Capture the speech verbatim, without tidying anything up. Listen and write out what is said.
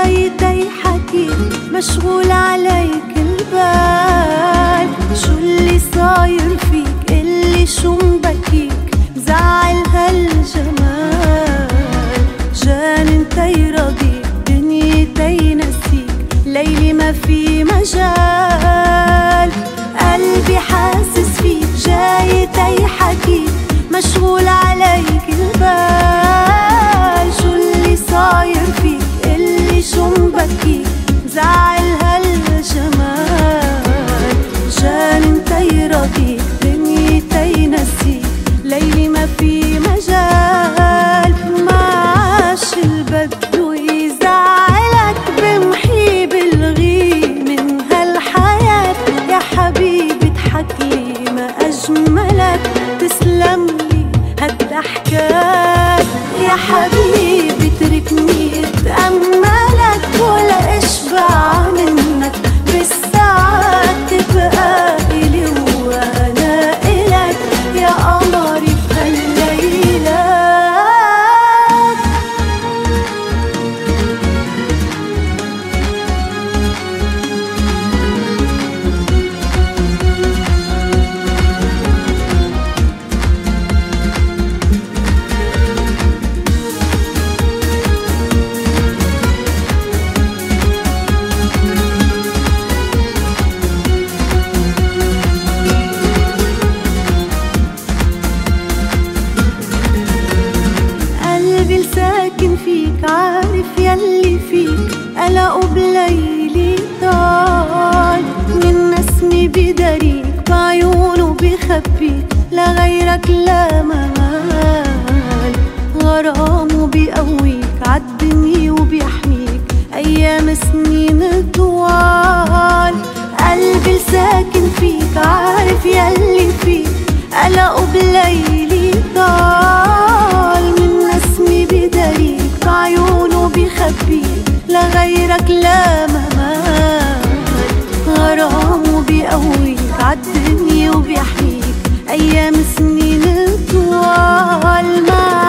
جايتي حكيك مشغول عليك البال. شو اللي صاير فيك اللي شو مبكيك مزعل هالجمال؟ جانن تيرضيك دنيتي نسيك ليلي ما في مجال. قلبي حاسس فيك جايتي حكيك مشغول عليك البال. شو اللي صاير فيك اللي شو مبكيك مزعل هالجمال؟ جانن تيرضيك دنيتي نسيك ليلي ما في مجال. معاش البدو يزعلك بمحي بالغي من هالحياة. يا حبيبي تحكي ما أجملك تسلم لي هالضحكات. يا حبيبي تركني اتأملك ولا اشبع منك بالساعات تبقى إلي وانا إلك يا قمري بهالليلات. ساكن فيك عارف يلي فيك قلقه بليلي طال. من نسمي بدريك بعيونه بخبيك لغيرك لا ممال. غرامه بيقويك عالدنيا وبيحميك أيام سنين طوال. قلبي الساكن فيك عارف يلي فيك قلقه بليلي طال. من نسمي بدريك بعيونه بيخبيك لغيرك لا ممال. غرامه بيقويك عالدنيا وبيحميك أيام سنين طوال.